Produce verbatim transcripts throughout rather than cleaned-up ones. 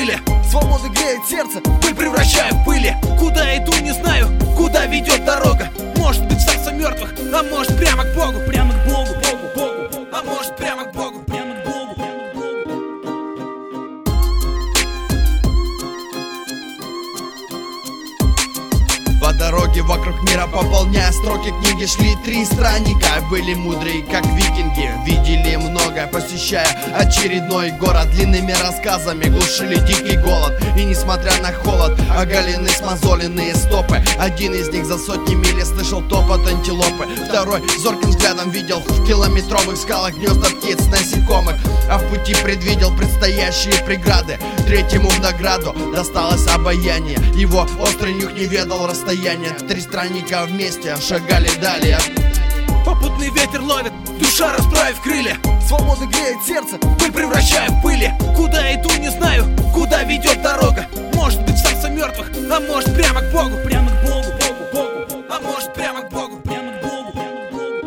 крылья. Свобода греет сердце, пыль превращая в пыли. Куда иду, не знаю, куда ведет дорога. Может быть, в царство мертвых, а может прямо к Богу. Прямо к Богу, Богу, Богу. А может прямо к Богу. Прямо к Богу, прямо к Богу. По дороге вокруг мира, пополняя строки книги, шли три странника. Были мудрые, как викинги, видели многое, посещая очередной город. Длинными рассказами глушили дикий голод. И несмотря на холод, оголены смазоленные стопы. Один из них за сотни миль слышал топот антилопы. Второй зорким взглядом видел в километровых скалах гнезда птиц, насекомых. А в пути предвидел предстоящие преграды. Третьему в награду досталось обаяние. Его острый нюх не ведал расстояния. Три странника вместе шагали далее. Попутный ветер ловит, душа расправив крылья. Свобода греет сердце, пыль превращая в пыли. Куда иду, не знаю, куда ведет дорога. Может быть, в царство мертвых, а может прямо к Богу. Прямо к Богу, Богу, Богу. А может прямо к Богу. Прямо к Богу, прямо к Богу.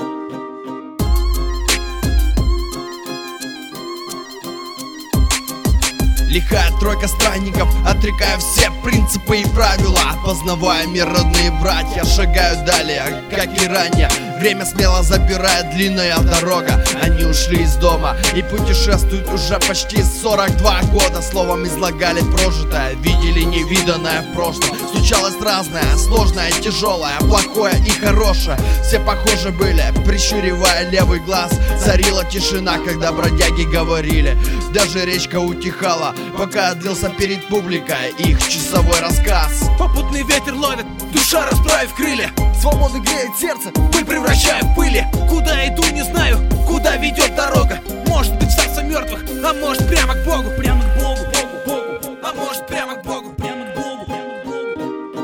Лихая тройка странников, отрекая все принципы и правила. Познавая мир, родные братья шагают далее, как и ранее. Время смело забирает длинная дорога. Они ушли из дома и путешествуют уже почти сорок два года. Словом излагали прожитое, видели невиданное в прошлом. Случалось разное, сложное, тяжелое, плохое и хорошее. Все похожи были, прищуривая левый глаз. Царила тишина, когда бродяги говорили. Даже речка утихала, пока длился перед публикой их часовой рассказ. Попутный ветер ловит, душа расправив крылья. Свобода греет сердце, пыль превращая в пыли. Куда иду, не знаю, куда ведет дорога. Может быть, в царство мертвых, а может прямо к Богу. Прямо к Богу, Богу, Богу. А может прямо к Богу. Прямо к Богу, прямо к Богу.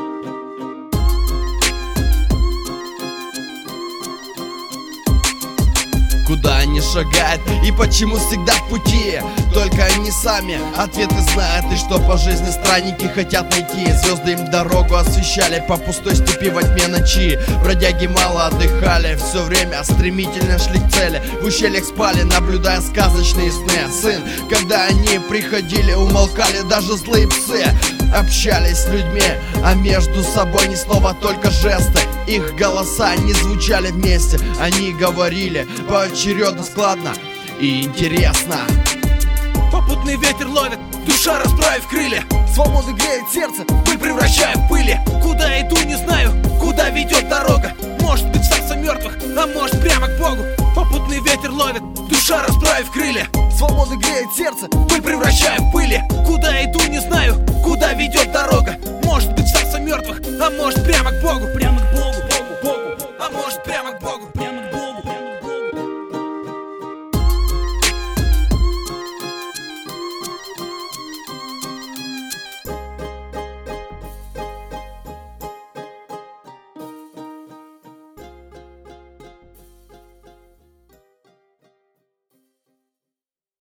Куда они шагают и почему всегда в пути? Только они сами ответы знают. И что по жизни странники хотят найти. Звезды им дорогу освещали по пустой степи во тьме ночи. Бродяги мало отдыхали, все время стремительно шли к цели. В ущельях спали, наблюдая сказочные сны. Сын, когда они приходили, умолкали даже злые псы. Общались с людьми, а между собой ни слова, только жесты. Их голоса не звучали вместе. Они говорили поочередно, складно и интересно. Попутный ветер ловит, душа расправив крылья. Свобода греет сердце, пыль превращая в пыли. Куда иду, не знаю, куда ведет дорога. Может быть, в царство мертвых, а может прямо к Богу. Попутный ветер ловит, душа расправив крылья. Свобода греет сердце, пыль превращая в пыли. Куда иду, не знаю, куда ведет дорога. Может быть, в царство мертвых, а может прямо к Богу. Прямо к Богу.